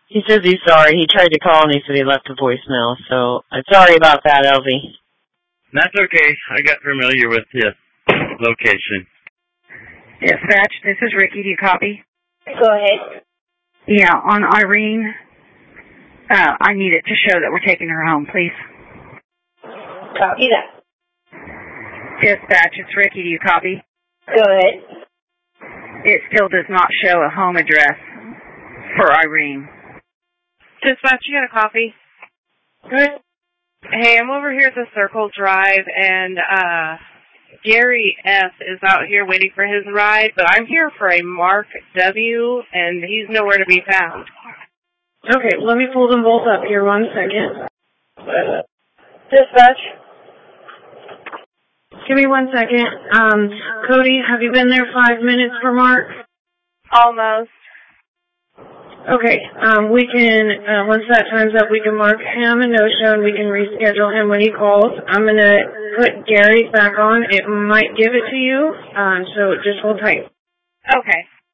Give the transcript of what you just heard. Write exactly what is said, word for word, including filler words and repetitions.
He says he's sorry. He tried to call and he said he left a voicemail, so I'm sorry about that, L V. That's okay. I got familiar with the location. Dispatch, this is Ricky. Do you copy? Go ahead. Yeah, on Irene, uh, I need it to show that we're taking her home, please. Copy that. Dispatch, it's Ricky. Do you copy? Go ahead. It still does not show a home address for Irene. Dispatch, you got a copy? Good. Hey, I'm over here at the Circle Drive, and uh, Gary F. is out here waiting for his ride, but I'm here for a Mark W., and he's nowhere to be found. Okay, let me pull them both up here one second. Dispatch. Give me one second. Um, Cody, have you been there five minutes for Mark? Almost. Okay, um, we can, uh, once that time's up, we can mark him a no-show and we can reschedule him when he calls. I'm going to put Gary back on. It might give it to you, um, so just hold tight. Okay.